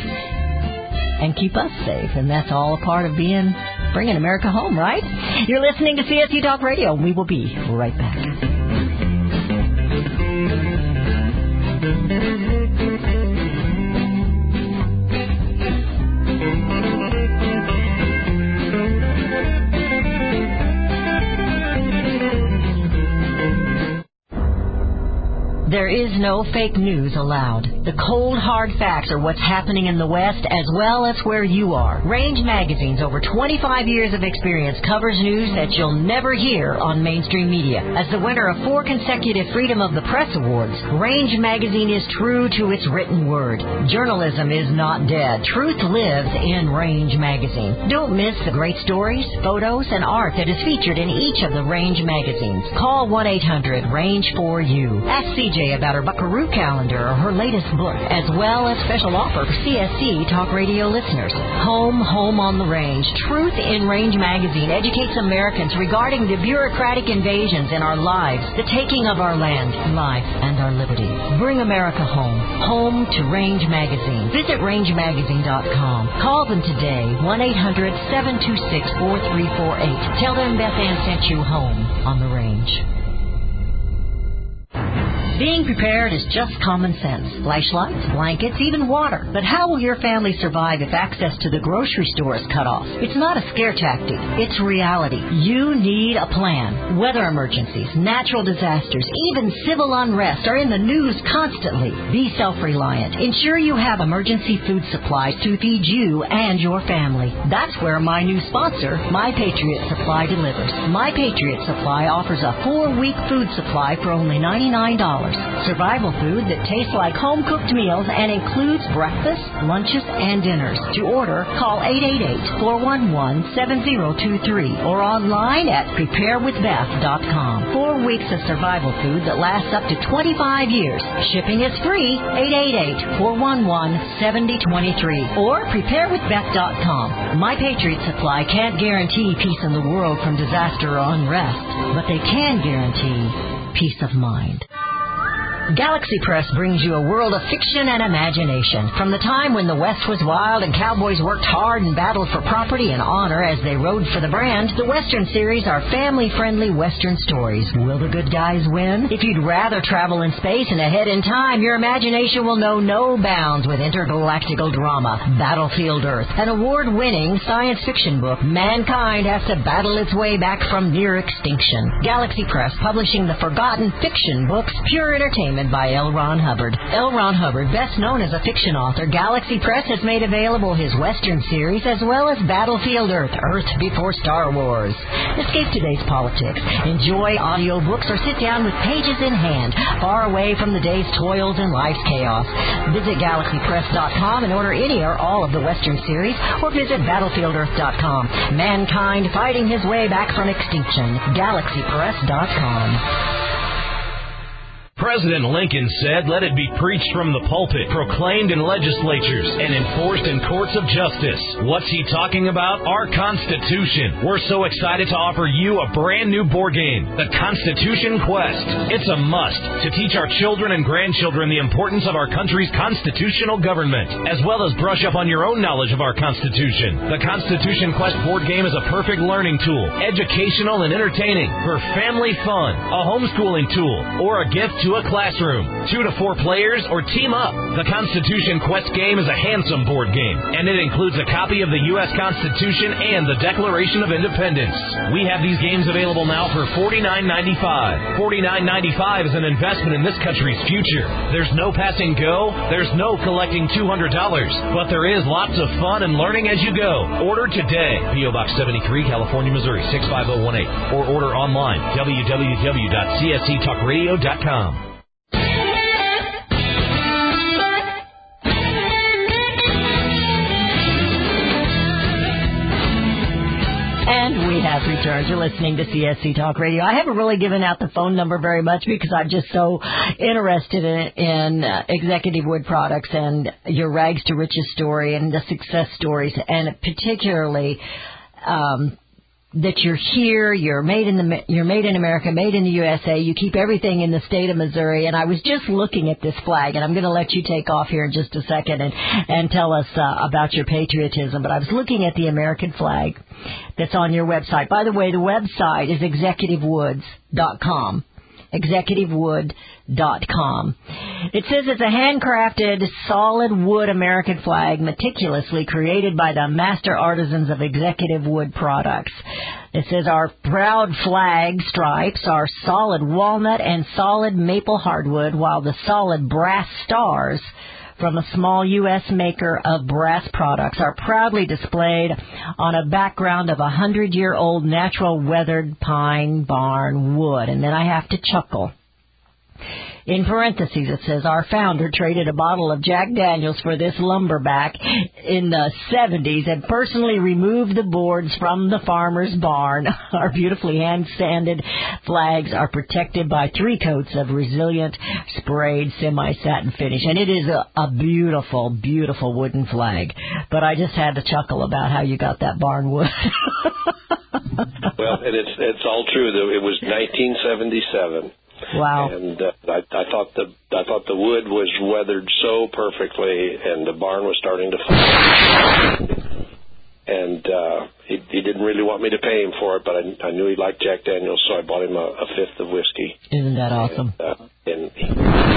and keep us safe, and that's all a part of being bringing America home, right? You're listening to C S C Talk Radio. We will be right back. There is no fake news allowed. The cold, hard facts are what's happening in the West as well as where you are. Range Magazine's over twenty-five years of experience covers news that you'll never hear on mainstream media. As the winner of four consecutive Freedom of the Press Awards, Range Magazine is true to its written word. Journalism is not dead. Truth lives in Range Magazine. Don't miss the great stories, photos, and art that is featured in each of the Range magazines. Call one eight hundred range four U. Ask C J J about her Buckaroo calendar or her latest book, as well as special offer for C S C Talk Radio listeners. Home, Home on the Range. Truth in Range magazine educates Americans regarding the bureaucratic invasions in our lives, the taking of our land, life, and our liberty. Bring America home. Home to Range Magazine. Visit range magazine dot com. Call them today, one eight hundred seven two six four three four eight. Tell them Beth Ann sent you home on the range. Being prepared is just common sense. Flashlights, blankets, even water. But how will your family survive if access to the grocery store is cut off? It's not a scare tactic. It's reality. You need a plan. Weather emergencies, natural disasters, even civil unrest are in the news constantly. Be self-reliant. Ensure you have emergency food supplies to feed you and your family. That's where my new sponsor, My Patriot Supply, delivers. My Patriot Supply offers a four-week food supply for only ninety-nine dollars. Survival food that tastes like home-cooked meals and includes breakfast, lunches, and dinners. To order, call eight eight eight, four one one, seven zero two three or online at prepare with beth dot com. Four weeks of survival food that lasts up to twenty-five years. Shipping is free. eight eight eight, four one one, seven zero two three or prepare with beth dot com. My Patriot Supply can't guarantee peace in the world from disaster or unrest, but they can guarantee peace of mind. Galaxy Press brings you a world of fiction and imagination. From the time when the West was wild and cowboys worked hard and battled for property and honor as they rode for the brand, the Western series are family-friendly Western stories. Will the good guys win? If you'd rather travel in space and ahead in time, your imagination will know no bounds with intergalactical drama. Battlefield Earth, an award-winning science fiction book. Mankind has to battle its way back from near extinction. Galaxy Press, publishing the forgotten fiction books, pure entertainment by L. Ron Hubbard. L. Ron Hubbard, best known as a fiction author, Galaxy Press has made available his Western series as well as Battlefield Earth, Earth Before Star Wars. Escape today's politics. Enjoy audiobooks or sit down with pages in hand, far away from the day's toils and life's chaos. Visit galaxy press dot com and order any or all of the Western series, or visit battlefield earth dot com. Mankind fighting his way back from extinction. galaxy press dot com. President Lincoln said, "Let it be preached from the pulpit, proclaimed in legislatures, and enforced in courts of justice." What's he talking about? Our Constitution. We're so excited to offer you a brand new board game, the Constitution Quest. It's a must to teach our children and grandchildren the importance of our country's constitutional government, as well as brush up on your own knowledge of our Constitution. The Constitution Quest board game is a perfect learning tool, educational and entertaining, for family fun, a homeschooling tool, or a gift to a classroom. Two to four players or team up. The Constitution Quest game is a handsome board game, and it includes a copy of the U S Constitution and the Declaration of Independence. We have these games available now for forty-nine ninety-five. forty-nine ninety-five is an investment in this country's future. There's no passing go. There's no collecting two hundred dollars. But there is lots of fun and learning as you go. Order today. P O Box seventy-three, California, Missouri, six five zero one eight. Or order online, w w w dot c s c talk radio dot com. And we have returned. You're listening to C S C Talk Radio. I haven't really given out the phone number very much because I'm just so interested in, in uh, Executive Wood products and your rags to riches story and the success stories, and particularly um, that you're here, you're made in the you're made in America, made in the U S A. You keep everything in the state of Missouri. And I was just looking at this flag, and I'm going to let you take off here in just a second and and tell us uh, about your patriotism. But I was looking at the American flag that's on your website. By the way, the website is executive woods dot com. executive wood dot com. It says it's a handcrafted solid wood American flag meticulously created by the master artisans of Executive Wood products. It says our proud flag stripes are solid walnut and solid maple hardwood, while the solid brass stars from a small U S maker of brass products are proudly displayed on a background of a hundred-year-old natural weathered pine barn wood. And then I have to chuckle. In parentheses, it says, our founder traded a bottle of Jack Daniels for this lumberback in the seventies and personally removed the boards from the farmer's barn. Our beautifully hand-sanded flags are protected by three coats of resilient sprayed semi-satin finish. And it is a, a beautiful, beautiful wooden flag. But I just had to chuckle about how you got that barn wood. Well, and it's it's all true. Though it was nineteen seventy-seven. Wow! And uh, I, I thought the I thought the wood was weathered so perfectly, and the barn was starting to fall. And uh, he, he didn't really want me to pay him for it, but I, I knew he liked Jack Daniels, so I bought him a, a fifth of whiskey. Isn't that awesome? And, uh, and he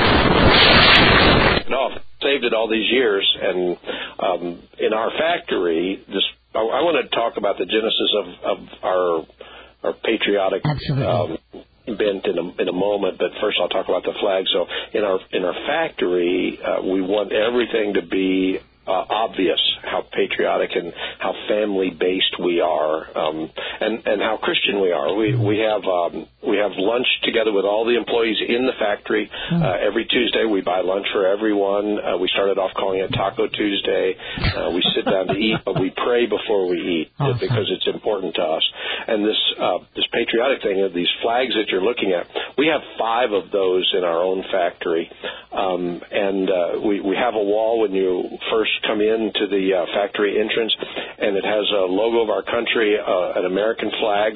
no, saved it all these years, and um, in our factory, this. I, I want to talk about the genesis of, of our our patriotic um, bent in a, in a moment, but first I'll talk about the flag. So in our in our factory, uh, we want everything to be uh, obvious how patriotic and how family-based we are, um, and and how Christian we are. We we have um, we have lunch together with all the employees in the factory. Uh, every Tuesday we buy lunch for everyone. Uh, we started off calling it Taco Tuesday. Uh, we sit down to eat, but we pray before we eat awesome. Because it's important to us. And this uh, this patriotic thing, these flags that you're looking at, we have five of those in our own factory. Um, and uh, we, we have a wall when you first come into the uh, factory entrance, and it has a logo of our country, uh, an American flag,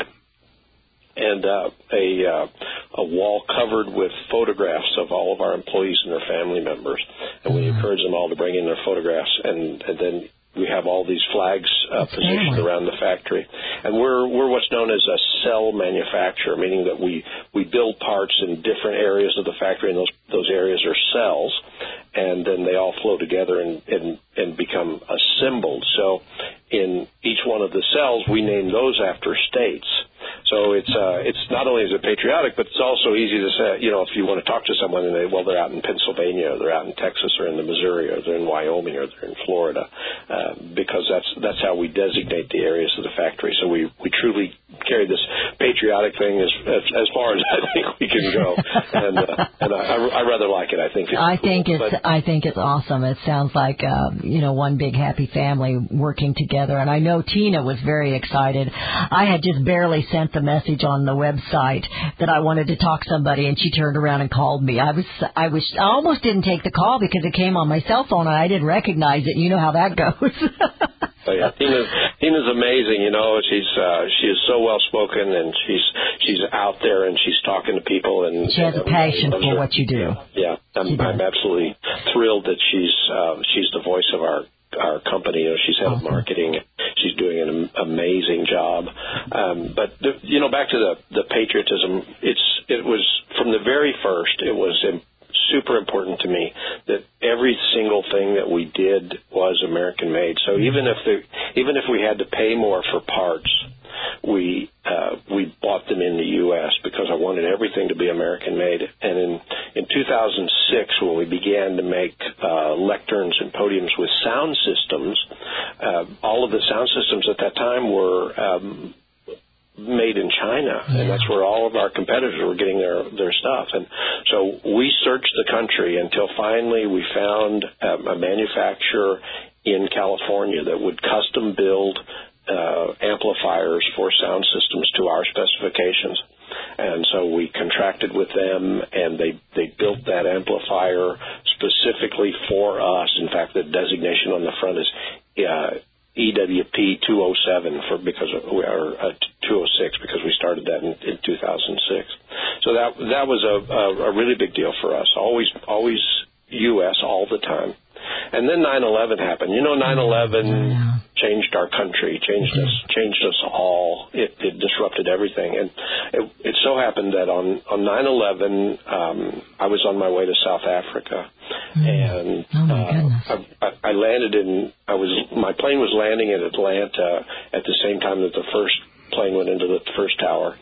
and uh, a uh, a wall covered with photographs of all of our employees and their family members. And we encourage them all to bring in their photographs, and, and then we have all these flags uh, positioned around the factory. And we're we're what's known as a cell manufacturer, meaning that we, we build parts in different areas of the factory, and those those areas are cells, and then they all flow together and, and, and become assembled. So in each one of the cells, we name those after states. So it's uh, it's not only is it patriotic, but it's also easy to say, you know, if you want to talk to someone and they, well, they're out in Pennsylvania, or they're out in Texas, or in the Missouri, or they're in Wyoming, or they're in Florida, uh, because that's that's how we designate the areas of the factory. So we, we truly carry this patriotic thing as as, as far as I think we can go, and uh, and I, I rather like it. I think it's I cool, think it's but, I think it's awesome. It sounds like uh, you know, one big happy family working together, and I know Tina was very excited. I had just barely sent the message on the website that I wanted to talk to somebody, and she turned around and called me. I was I was I almost didn't take the call because it came on my cell phone and I didn't recognize it. You know how that goes. Oh, yeah. Tina's, Tina's amazing. You know, she's uh, she is so well spoken, and she's she's out there and she's talking to people, and she has and a passion for her. what you do. Yeah, I'm, I'm absolutely thrilled that she's uh, she's the voice of our our company. You know, she's head awesome. of marketing. She's doing an amazing job. Um, but the, you know, back to the the patriotism. It's it was from the very first. It was in, super important to me that every single thing that we did was American made. So even if the even if we had to pay more for parts, we uh, we bought them in the U S because I wanted everything to be American made. And in in two thousand six, when we began to make uh, lecterns and podiums with sound systems, uh, all of the sound systems at that time were um, made in China, yeah. and that's where all of our competitors were getting their their stuff. And so we searched the country until finally we found um, a manufacturer in California that would custom build uh, amplifiers for sound systems to our specifications. And so we contracted with them, and they, they built that amplifier specifically for us. In fact, the designation on the front is uh, E W P two oh seven for because we are uh, two oh six because we started that in, in two thousand six. So that that was a, a, a really big deal for us. Always always U S all the time. And then nine eleven happened. You know, nine eleven yeah. changed our country, changed mm-hmm. us, changed us all. It, it disrupted everything. And it, it so happened that on on nine eleven, um, I was on my way to South Africa, mm. and oh my goodness. uh, I, I landed in. I was my plane was landing in Atlanta at the same time that the first plane went into the first tower,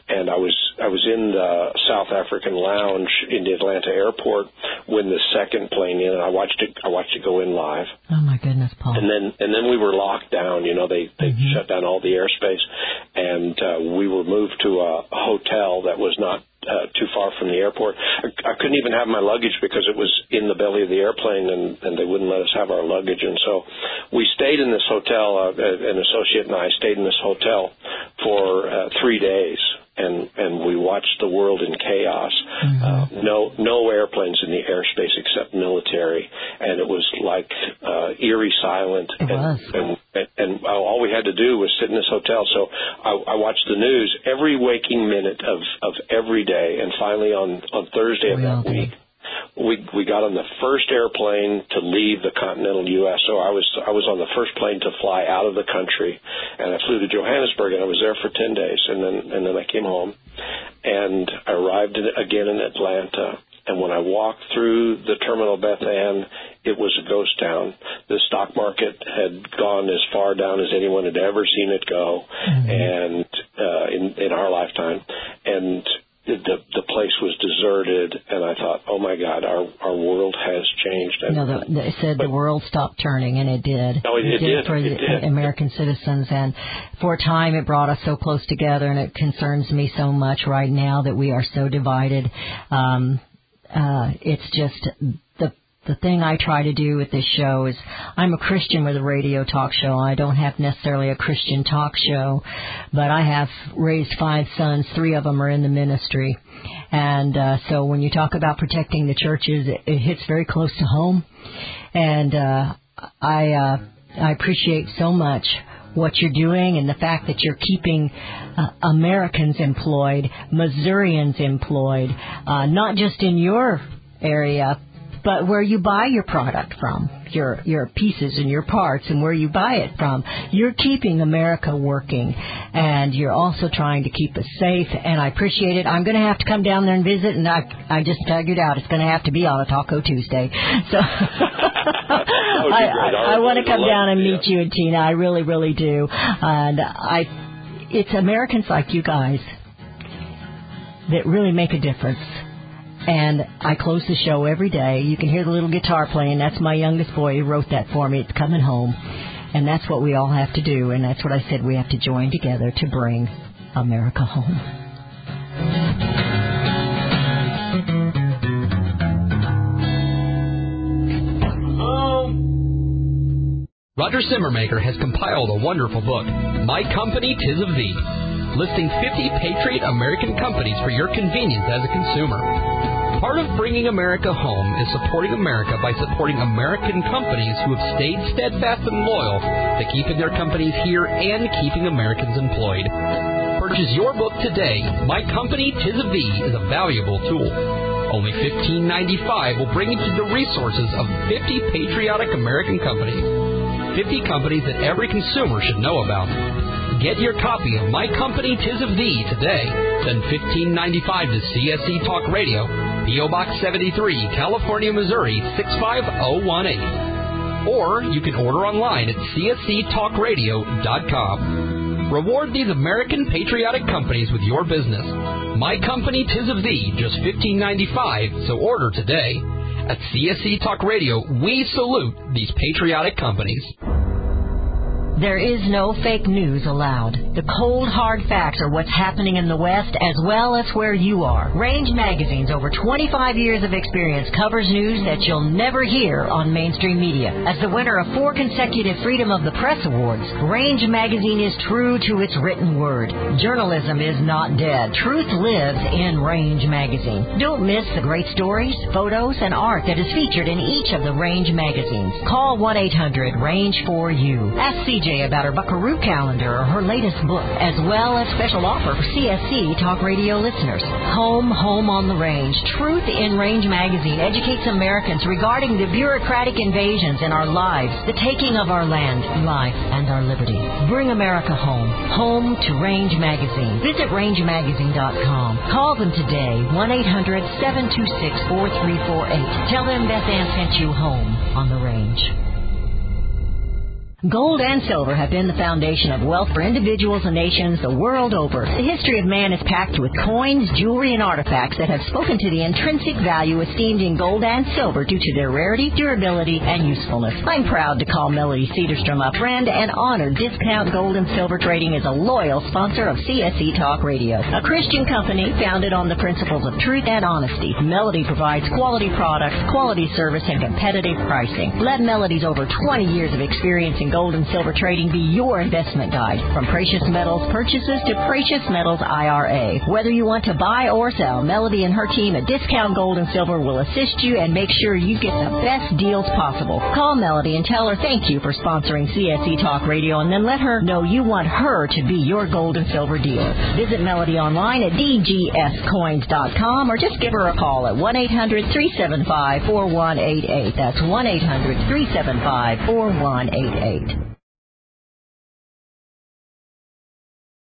and I was I was in the South African lounge in the Atlanta airport when the second plane in, and I watched it. I watched it go in live. Oh my goodness, Paul! And then and then we were locked down. You know, they they mm-hmm. shut down all the airspace, and uh, we were moved to a hotel that was not Uh, too far from the airport. I, I couldn't even have my luggage because it was in the belly of the airplane, and, and they wouldn't let us have our luggage. And so we stayed in this hotel. Uh, an associate and I stayed in this hotel for uh, three days, and, and we watched the world in chaos. Mm-hmm. Uh, no no airplanes in the airspace except military, and it was like uh, eerie silent. It and, was. And, and, and all we had to do was sit in this hotel. So I, I watched the news every waking minute of, of every day, and finally on, on Thursday of that week, we we got on the first airplane to leave the continental U S. So I was I was on the first plane to fly out of the country, and I flew to Johannesburg, and I was there for ten days, and then and then I came home, and I arrived in, again in Atlanta. And when I walked through the terminal Beth Ann, it was a ghost town. The stock market had gone as far down as anyone had ever seen it go, mm-hmm. and uh, in in our lifetime, and the the place was deserted. And I thought, oh my God, our our world has changed. And, no, the, the, it said but, the world stopped turning, and it did. No, it, it, it did, did for it the did. American citizens, and for a time it brought us so close together, and it concerns me so much right now that we are so divided. Um, uh, it's just the the thing I try to do with this show is I'm a Christian with a radio talk show. I don't have necessarily a Christian talk show, but I have raised five sons. Three of them are in the ministry. And uh, so when you talk about protecting the churches, it, it hits very close to home. And uh, I uh, I appreciate so much what you're doing and the fact that you're keeping uh, Americans employed, Missourians employed, uh, not just in your area, but where you buy your product from, your your pieces and your parts and where you buy it from. You're keeping America working, and you're also trying to keep us safe, and I appreciate it. I'm going to have to come down there and visit, and I I just figured out it's going to have to be on a Taco Tuesday. So I, I, I want to come down and meet you and Tina. I really, really do. And I, it's Americans like you guys that really make a difference. And I close the show every day. You can hear the little guitar playing. That's my youngest boy who wrote that for me. It's Coming Home. And that's what we all have to do. And that's what I said. We have to join together to bring America home. Roger Simmermaker has compiled a wonderful book, My Company, 'Tis of Thee, listing fifty Patriot American companies for your convenience as a consumer. Part of bringing America home is supporting America by supporting American companies who have stayed steadfast and loyal to keeping their companies here and keeping Americans employed. Purchase your book today. My Company, 'Tis of Thee is a valuable tool. Only fifteen ninety-five will bring you to the resources of fifty patriotic American companies. fifty companies that every consumer should know about. Get your copy of My Company, 'Tis of Thee today. Send fifteen ninety-five to C S E Talk Radio, P O Box seventy-three, California, Missouri, six five zero one eight. Or you can order online at C S E talk radio dot com. Reward these American patriotic companies with your business. My Company, 'Tis of Thee, just fifteen ninety-five, so order today. At C S E Talk Radio, we salute these patriotic companies. There is no fake news allowed. The cold, hard facts are what's happening in the West as well as where you are. Range Magazine's over twenty-five years of experience covers news that you'll never hear on mainstream media. As the winner of four consecutive Freedom of the Press Awards, Range Magazine is true to its written word. Journalism is not dead. Truth lives in Range Magazine. Don't miss the great stories, photos, and art that is featured in each of the Range magazines. Call one eight hundred range four U. Ask C J about her Buckaroo calendar or her latest book, as well as special offer for C S C Talk Radio listeners. Home, Home on the Range. Truth in Range Magazine educates Americans regarding the bureaucratic invasions in our lives, the taking of our land, life, and our liberty. Bring America home. Home to Range Magazine. Visit range magazine dot com. Call them today, one eight hundred seven two six four three four eight. Tell them Beth Ann sent you home on the Range. Gold and silver have been the foundation of wealth for individuals and nations the world over. The history of man is packed with coins, jewelry, and artifacts that have spoken to the intrinsic value esteemed in gold and silver due to their rarity, durability, and usefulness. I'm proud to call Melody Cedarstrom a friend and honored Discount Gold and Silver Trading is a loyal sponsor of C S E Talk Radio, a Christian company founded on the principles of truth and honesty. Melody provides quality products, quality service, and competitive pricing. Let Melody's over twenty years of experience in gold and silver trading be your investment guide. From precious metals purchases to precious metals I R A. Whether you want to buy or sell, Melody and her team at Discount Gold and Silver will assist you and make sure you get the best deals possible. Call Melody and tell her thank you for sponsoring C S E Talk Radio, and then let her know you want her to be your gold and silver dealer. Visit Melody online at d g s coins dot com or just give her a call at one eight hundred three seven five four one eight eight. That's one eight hundred three seven five four one eight eight.